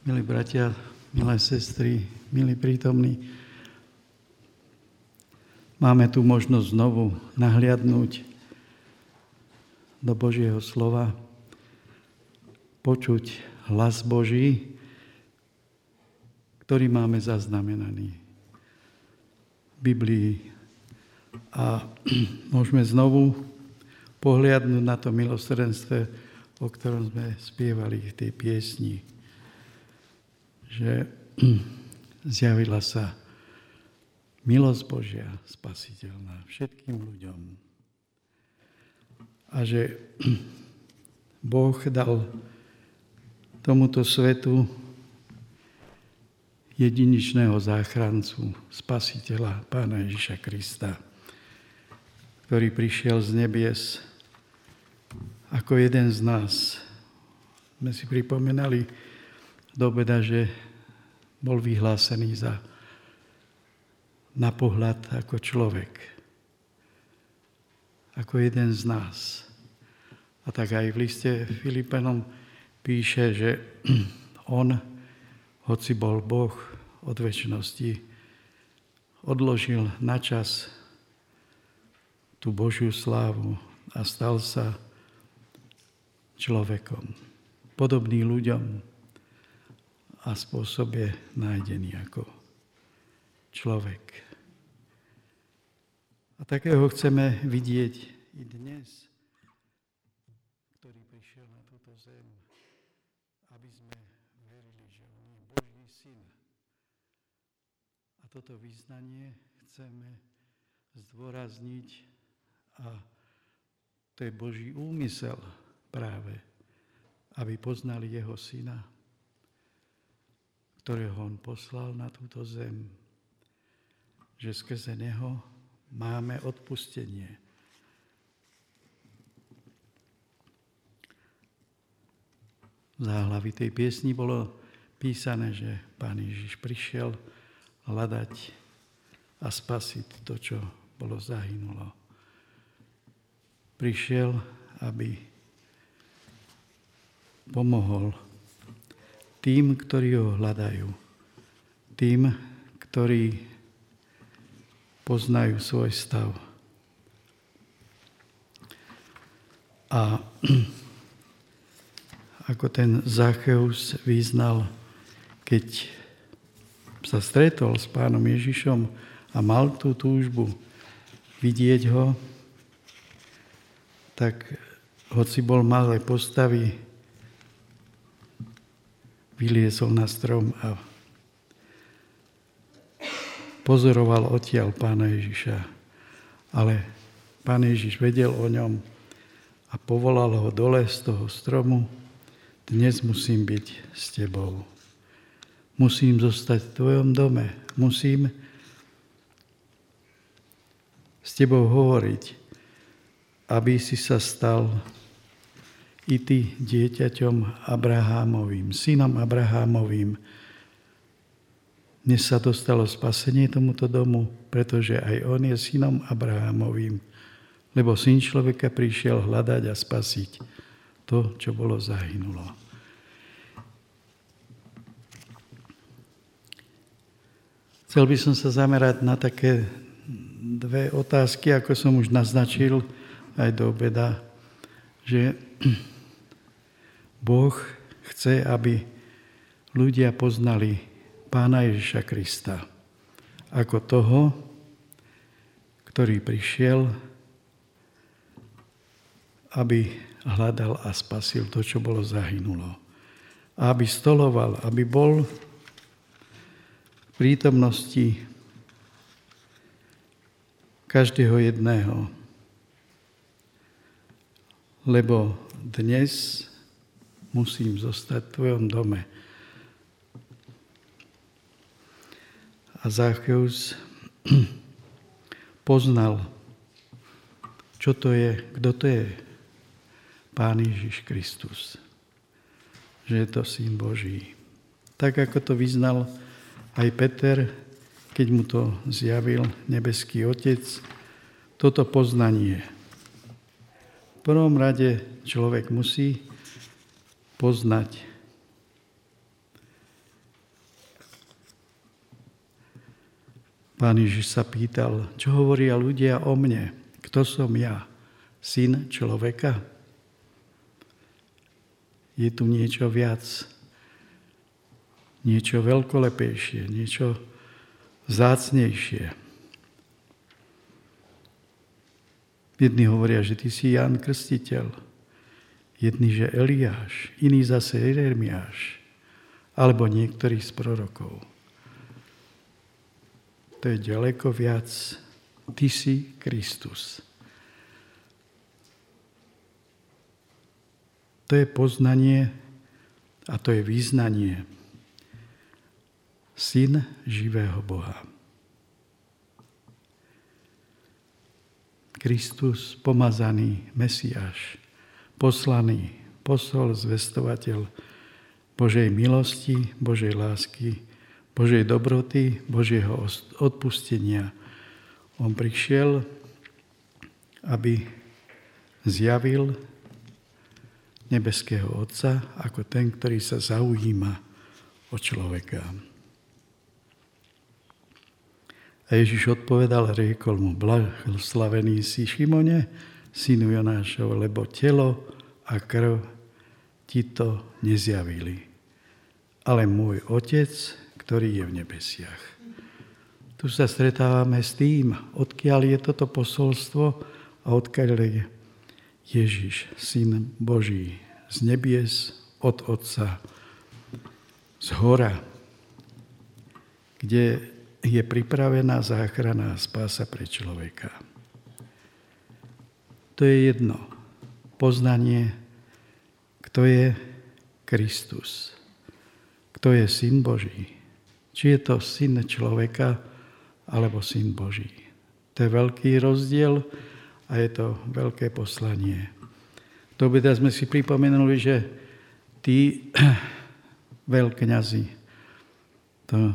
Milí bratia, milé sestry, milí prítomní, máme tu možnosť znovu nahliadnúť do Božieho slova, počuť hlas Boží, ktorý máme zaznamenaný v Biblii. A môžeme znovu pohliadnúť na to milosrdenstve, o ktorom sme spievali v tej piesni, že zjavila sa milosť Božia spasiteľná všetkým ľuďom. A že Boh dal tomuto svetu jedinečného záchrancu, spasiteľa, Pána Ježiša Krista, ktorý prišiel z nebies ako jeden z nás. Sme si pripomenali do obeda, že bol vyhlásený za na pohľad ako človek, ako jeden z nás. A tak aj v liste Filipanom píše, že on, hoci bol Boh od večnosti, odložil na čas tú Božiu slávu a stal sa človekom, podobný ľuďom a spôsobe nájdený ako človek. A takého chceme vidieť i dnes, ktorý prišiel na túto zem, aby sme verili, že on je Boží syn. A toto vyznanie chceme zdôrazniť a to je Boží úmysel práve, aby poznali jeho syna, ktorého on poslal na túto zem, že skrze neho máme odpustenie. V záhlavi tej piesni bolo písané, že Pán Ježiš prišiel hľadať a spasiť to, čo bolo zahynulo. Prišiel, aby pomohol tým, ktorí ho hľadajú, tým, ktorí poznajú svoj stav. A ako ten Zacheus vyznal, keď sa stretol s Pánom Ježišom a mal tú túžbu vidieť ho, tak hoci bol malé postavy, vyliezol na strom a pozoroval odtiaľ Pána Ježiša. Ale Pán Ježiš vedel o ňom a povolal ho dole z toho stromu: dnes musím byť s tebou. Musím zostať v tvojom dome. Musím s tebou hovoriť, aby si sa stal i ty dieťaťom Abrahámovým, synom Abrahámovým. Dnes sa dostalo spasenie tomuto domu, pretože aj on je synom Abrahámovým, lebo syn človeka prišiel hľadať a spasiť to, čo bolo zahynulo. Chcel by som sa zamerať na také dve otázky, ako som už naznačil aj do obeda, že Boh chce, aby ľudia poznali Pána Ježiša Krista ako toho, ktorý prišiel, aby hľadal a spasil to, čo bolo zahynulo. A aby stoloval, aby bol v prítomnosti každého jedného. Lebo dnes musím zostať v tvojom dome. A Zacheus poznal, čo to je, kto to je Pán Ježiš Kristus. Že je to Syn Boží. Tak, ako to vyznal aj Peter, keď mu to zjavil nebeský Otec, toto poznanie. V prvom rade človek musí poznať Pán Ježiš sa pýtal, čo hovoria ľudia o mne? Kto som ja? Syn človeka? Je tu niečo viac, niečo veľkolepejšie, niečo vzácnejšie. Jedni hovoria, že ty si Ján Krstiteľ, jedni, že Eliáš, iní zase Jeremiáš, alebo niektorý z prorokov. To je ďaleko viac. Ty si Kristus. To je poznanie a to je vyznanie. Syn živého Boha. Kristus, pomazaný Mesiáš, poslaný, posol, zvestovateľ Božej milosti, Božej lásky, Božej dobroty, Božieho odpustenia. On prišiel, aby zjavil nebeského Otca ako ten, ktorý sa zaujíma o človeka. A Ježiš odpovedal, riekol mu, blahoslavený si Šimone, synu Jonášov, lebo telo a krv ti to nezjavili, ale môj Otec, ktorý je v nebesiach. Tu sa stretávame s tým, odkiaľ je toto posolstvo a odkiaľ je Ježiš, Syn Boží, z nebies, od Otca, z hora, kde je pripravená záchrana a spása pre človeka. To je jedno. Poznanie, kto je Kristus, kto je Syn Boží. Či je to syn človeka, alebo syn Boží. To je veľký rozdiel a je to veľké poslanie. To by sme si pripomenuli, že tí veľkňazi to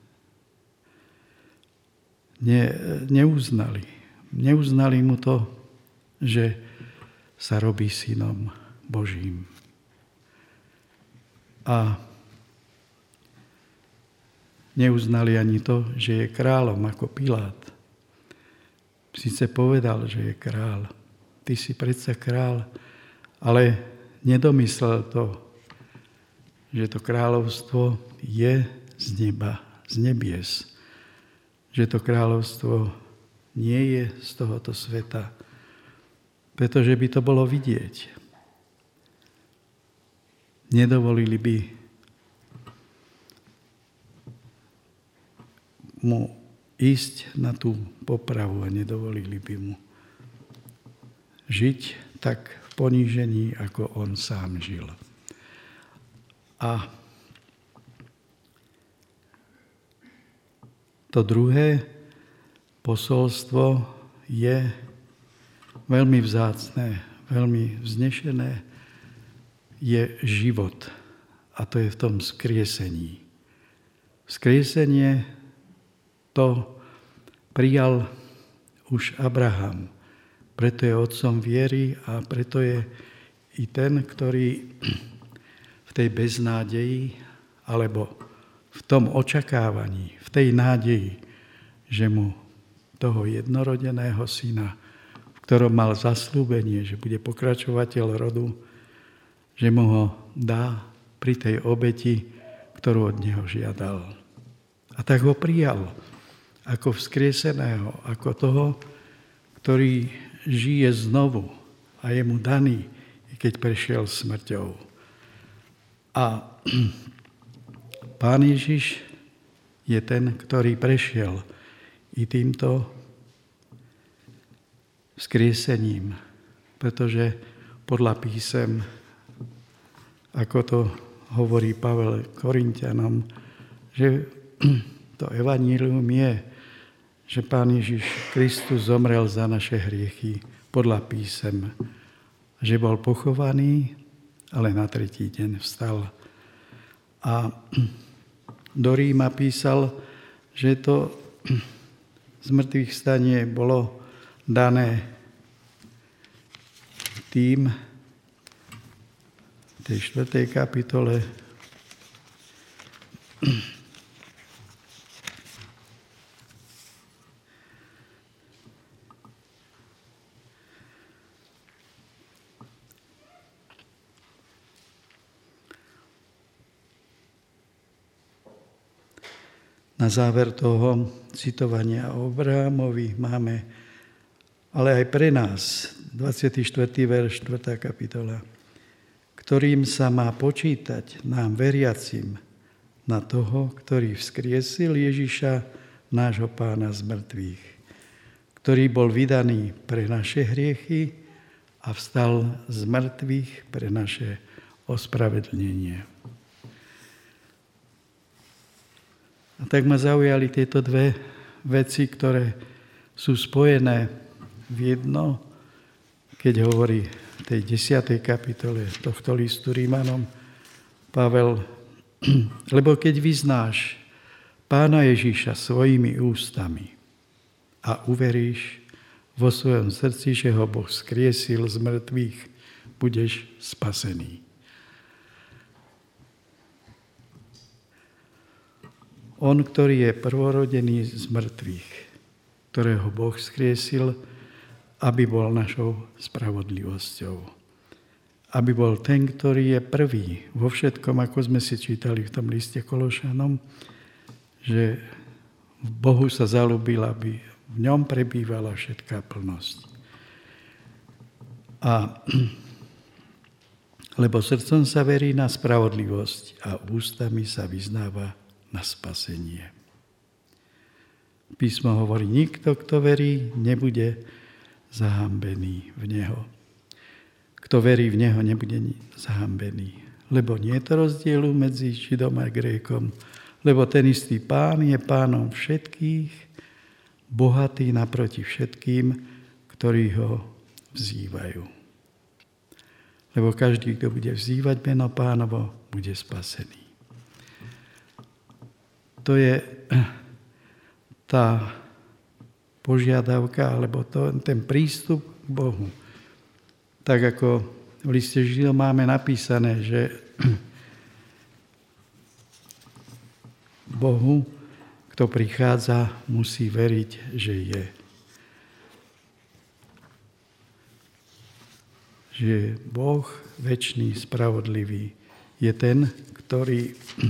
neuznali. Neuznali mu to, že sa robí synom Božím. A neuznali ani to, že je kráľom ako Pilát. Sice povedal, že je kráľ. Ty si predsa kráľ, ale nedomyslel to, že to kráľovstvo je z neba, z nebies. Že to kráľovstvo nie je z tohoto sveta, pretože by to bolo vidieť. Nedovolili by mu ísť na tú popravu a nedovolili by mu žiť tak v ponížení, ako on sám žil. A to druhé posolstvo je veľmi vzácne, veľmi vznešené, je život. A to je v tom vzkriesení. Vzkriesenie to prijal už Abraham. Preto je otcom viery a preto je i ten, ktorý v tej beznádeji alebo v tom očakávaní, v tej nádeji, že mu toho jednorodeného syna, v ktorom mal zasľúbenie, že bude pokračovateľ rodu, že mu ho dá pri tej obeti, ktorú od neho žiadal. A tak ho prijal ako vzkrieseného, ako toho, ktorý žije znovu a je mu daný, i keď prešiel smrťou. A Pán Ježiš je ten, ktorý prešiel i týmto vzkriesením, pretože podľa písem, ako to hovorí Pavel Korinťanom, že to evanjelium je, že Pán Ježiš Kristus zomrel za naše hriechy podľa písem, že bol pochovaný, ale na tretí deň vstal. A do Ríma písal, že to zmrtvých stanie bolo dané tým, v tej 4. kapitole, Na záver toho citovania o Abrahamovi máme, ale aj pre nás, 24. verš, 4. kapitola, ktorým sa má počítať nám veriacim na toho, ktorý vzkriesil Ježiša, nášho Pána z mŕtvych, ktorý bol vydaný pre naše hriechy a vstal z mŕtvych pre naše ospravedlnenie. A tak ma zaujali tieto dve veci, ktoré sú spojené v jedno, keď hovorí v tej 10. kapitole tohto listu Rímanom Pavel, lebo keď vyznáš Pána Ježiša svojimi ústami a uveríš vo svojom srdci, že ho Boh skriesil z mŕtvych, budeš spasený. On, ktorý je prvorodený z mŕtvych, ktorého Boh skriesil, aby bol našou spravodlivosťou. Aby bol ten, ktorý je prvý vo všetkom, ako sme si čítali v tom liste Kološanom, že v Bohu sa zaľúbil, aby v ňom prebývala všetká plnosť. Lebo srdcom sa verí na spravodlivosť a ústami sa vyznáva na spasenie. Písmo hovorí, nikto, kto verí, nebude zahambený v Neho. Kto verí v Neho, nebude zahambený. Lebo nie je to rozdielu medzi Židom a Grékom, lebo ten istý Pán je Pánom všetkých, bohatý naproti všetkým, ktorí ho vzývajú. Lebo každý, kto bude vzývať meno Pánovo, bude spasený. To je tá požiadavka, alebo ten prístup k Bohu. Tak ako v liste Židom máme napísané, že Bohu, kto prichádza, musí veriť, že je. Že Boh, večný, spravodlivý, je ten, ktorý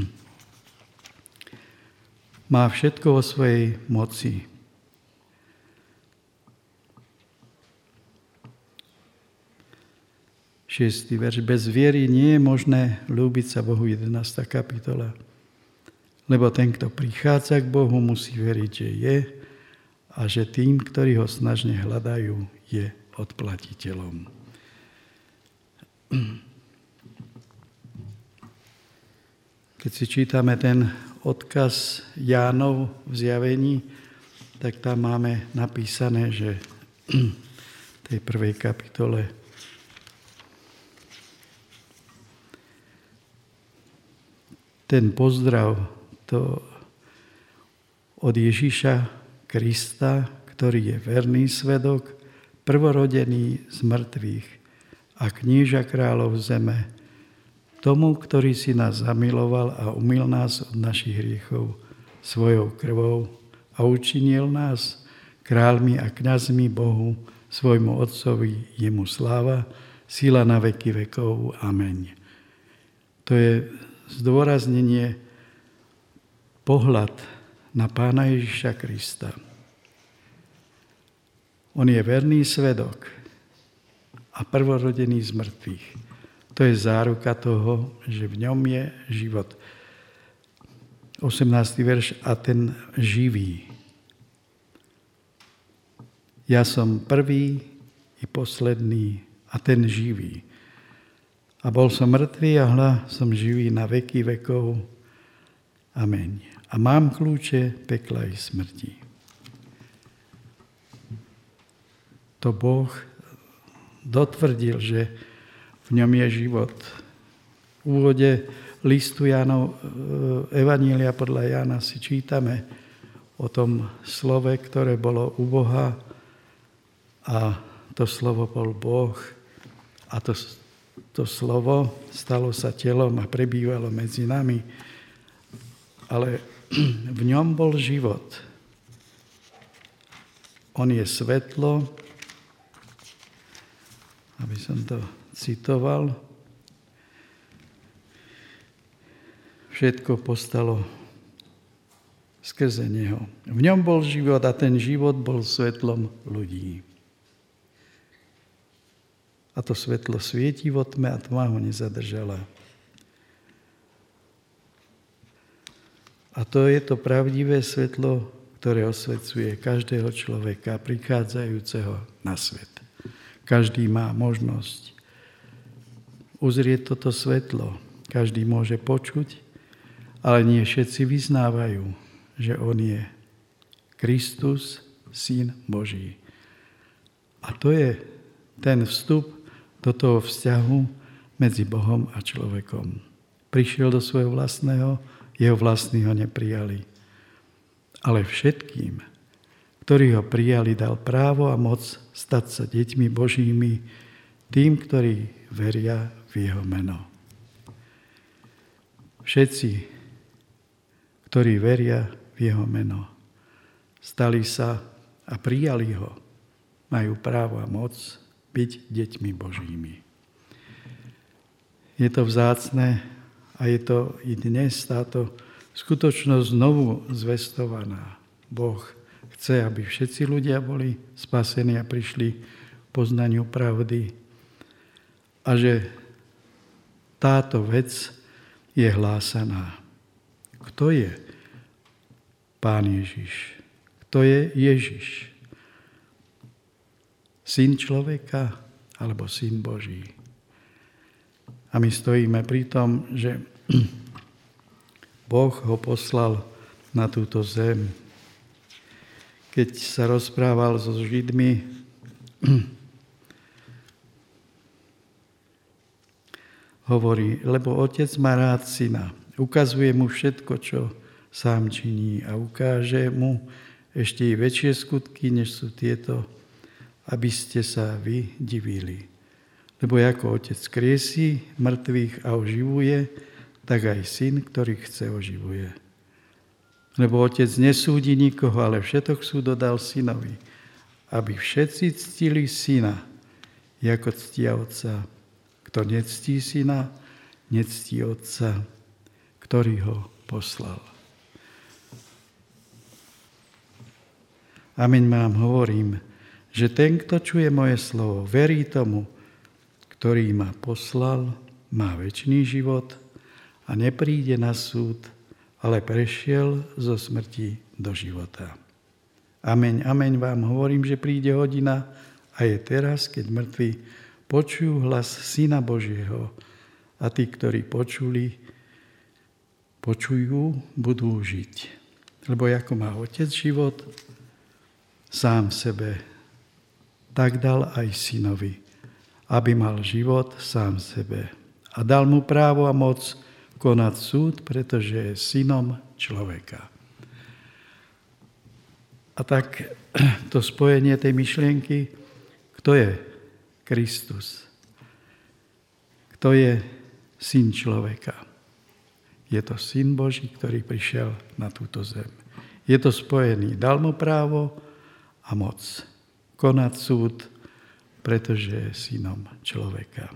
má všetko vo svojej moci. Šiestý verš. Bez viery nie je možné ľúbiť sa Bohu, 11. kapitola. Lebo ten, kto prichádza k Bohu, musí veriť, že je a že tým, ktorí ho snažne hľadajú, je odplatiteľom. Keď si čítame ten odkaz Jánov v Zjavení, tak tam máme napísané, že v tej prvej kapitole ten pozdrav to od Ježiša Krista, ktorý je verný svedok, prvorodený z mŕtvych a knieža kráľov zeme, tomu, ktorý si nás zamiloval a umyl nás od našich hriechov svojou krvou a učinil nás kráľmi a kňazmi Bohu, svojmu Otcovi, jemu sláva, sila na veky vekov. Ameň. To je zdôraznenie pohľad na Pána Ježiša Krista. On je verný svedok a prvorodený z mŕtvych. To je záruka toho, že v ňom je život. 18. verš. A ten živý. Ja som prvý i posledný a ten živý. A bol som mŕtvý a hľa som živý na veky vekov. Ameň. A mám kľúče pekla i smrti. To Boh dotvrdil, že v ňom je život. V úvode listu Jánov, Evanília podľa Jána si čítame o tom slove, ktoré bolo u Boha a to slovo bol Boh a to slovo stalo sa telom a prebývalo medzi nami. Ale v ňom bol život. On je svetlo, aby som to citoval. Všetko postalo skrze neho. V ňom bol život a ten život bol svetlom ľudí. A to svetlo svieti vo tme a tma ho nezadržala. A to je to pravdivé svetlo, ktoré osvecuje každého človeka prichádzajúceho na svet. Každý má možnosť uzrieť toto svetlo. Každý môže počuť, ale nie všetci vyznávajú, že on je Kristus, Syn Boží. A to je ten vstup do toho vzťahu medzi Bohom a človekom. Prišiel do svojho vlastného, jeho vlastní ho neprijali. Ale všetkým, ktorí ho prijali, dal právo a moc stať sa deťmi Božími, tým, ktorí veria v jeho meno. Všetci, ktorí veria v jeho meno, stali sa a prijali ho, majú právo a moc byť deťmi Božími. Je to vzácne a je to i dnes táto skutočnosť znovu zvestovaná. Boh chce, aby všetci ľudia boli spasení a prišli k poznaniu pravdy a že táto vec je hlásaná. Kto je Pán Ježiš? Kto je Ježiš? Syn človeka alebo Syn Boží? A my stojíme pri tom, že Boh ho poslal na túto zem. Keď sa rozprával so Židmi, hovorí, lebo otec má rád syna. Ukazuje mu všetko, čo sám činí a ukáže mu ešte i väčšie skutky, než sú tieto, aby ste sa vy divili. Lebo ako otec kriesí mŕtvych a oživuje, tak aj syn, ktorý chce, oživuje. Lebo otec nesúdi nikoho, ale všetok súd dodal synovi, aby všetci ctili syna, ako ctia otca. Kto nectí syna, nectí otca, ktorý ho poslal. Amen vám hovorím, že ten, kto čuje moje slovo, verí tomu, ktorý ma poslal, má večný život a nepríde na súd, ale prešiel zo smrti do života. Amen, amen vám hovorím, že príde hodina a je teraz, keď mŕtvi počujú hlas Syna Božieho a tí, ktorí počujú, budú žiť. Lebo ako má Otec život sám v sebe, tak dal aj Synovi, aby mal život sám v sebe. A dal mu právo a moc konať súd, pretože je synom človeka. A tak to spojenie tej myšlienky, kto je Kristus? Kto je syn človeka? Je to Syn Boží, ktorý prišiel na túto zem. Je to spojený. Dal mu právo a moc konať súd, pretože je synom človeka.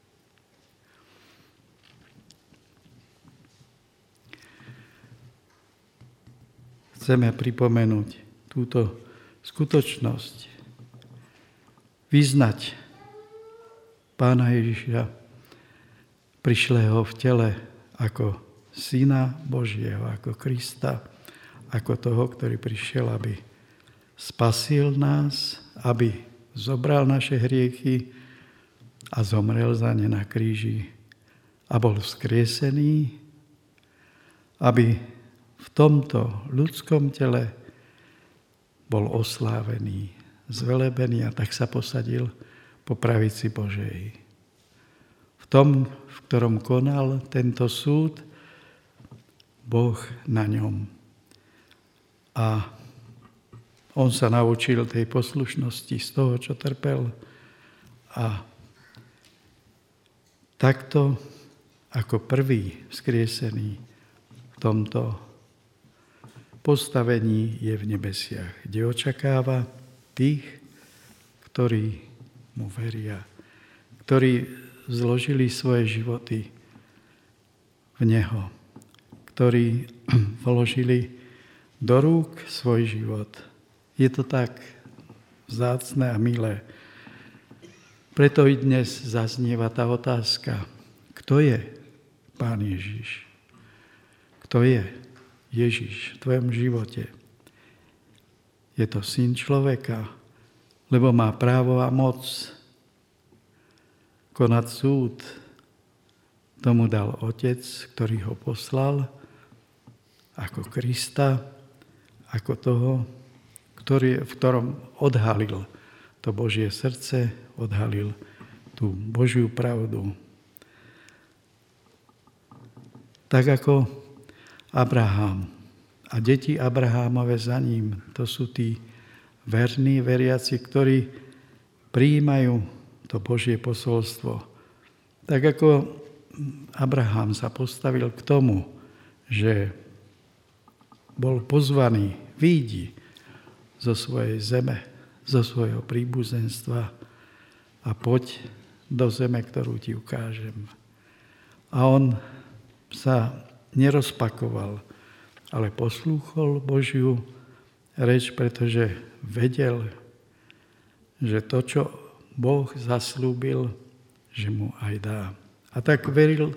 Chceme pripomenúť túto skutočnosť, vyznať Pána Ježiša, prišlého v tele ako Syna Božieho, ako Krista, ako toho, ktorý prišiel, aby spasil nás, aby zobral naše hriechy a zomrel za ne na kríži a bol vzkriesený, aby v tomto ľudskom tele bol oslávený, zvelebený a tak sa posadil po pravici Božej. V tom, v ktorom konal tento súd, Boh na ňom. A on sa naučil tej poslušnosti z toho, čo trpel. A takto ako prvý vzkriesený v tomto postavení je v nebesiach, kde očakáva tých, ktorí mu veria, ktorí zložili svoje životy v neho, ktorí vložili do rúk svoj život. Je to tak vzácne a milé. Preto i dnes zaznieva tá otázka, kto je Pán Ježiš? Kto je Ježiš v tvojom živote? Je to syn človeka, lebo má právo a moc konať súd. Tomu dal Otec, ktorý ho poslal ako Krista, ako toho, v ktorom odhalil to Božie srdce, odhalil tú Božiu pravdu. Tak ako Abraham a deti Abrahámove za ním, to sú tí verní veriaci, ktorí prijímajú to Božie posolstvo. Tak ako Abraham sa postavil k tomu, že bol pozvaný, vyjdi zo svojej zeme, zo svojho príbuzenstva a poď do zeme, ktorú ti ukážem. A on sa nerozpakoval, ale poslúchol Božiu reč, pretože vedel, že to, čo Boh zaslúbil, že mu aj dá. A tak veril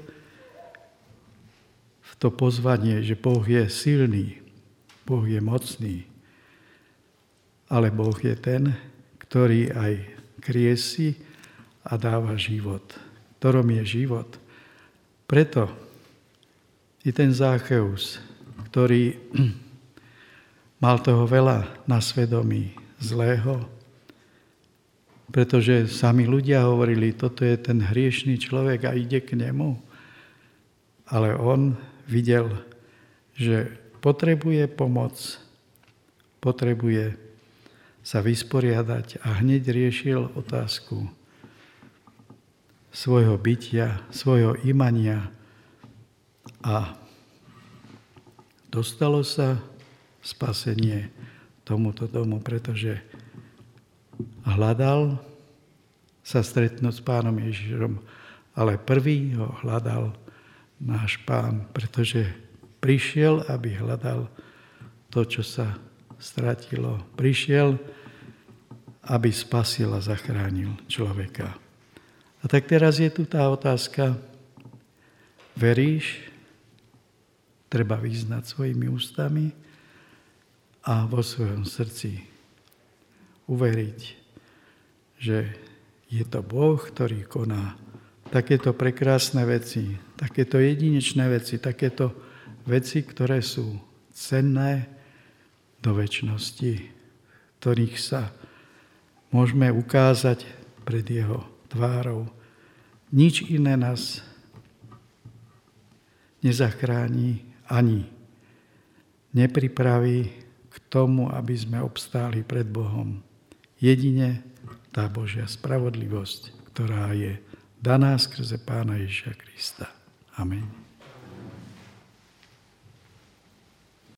v to pozvanie, že Boh je silný, Boh je mocný, ale Boh je ten, ktorý aj kriesi a dáva život, ktorom je život. Preto i ten Zácheus, ktorý mal toho veľa na svedomí zlého, pretože sami ľudia hovorili, toto je ten hriešný človek a ide k nemu. Ale on videl, že potrebuje pomoc, potrebuje sa vysporiadať a hneď riešil otázku svojho bytia, svojho imania a dostalo sa spasenie tomuto domu, pretože hľadal sa stretnúť s Pánom Ježišom, ale prvý ho hľadal náš Pán, pretože prišiel, aby hľadal to, čo sa stratilo. Prišiel, aby spasil a zachránil človeka. A tak teraz je tu tá otázka, veríš? Treba vyznať svojimi ústami a vo svojom srdci uveriť, že je to Boh, ktorý koná takéto prekrásne veci, takéto jedinečné veci, takéto veci, ktoré sú cenné do večnosti, ktorých sa môžeme ukázať pred jeho tvárou. Nič iné nás nezachráni ani nepripraví k tomu, aby sme obstáli pred Bohom. Jedine tá Božia spravodlivosť, ktorá je daná skrze Pána Ježiša Krista. Amen.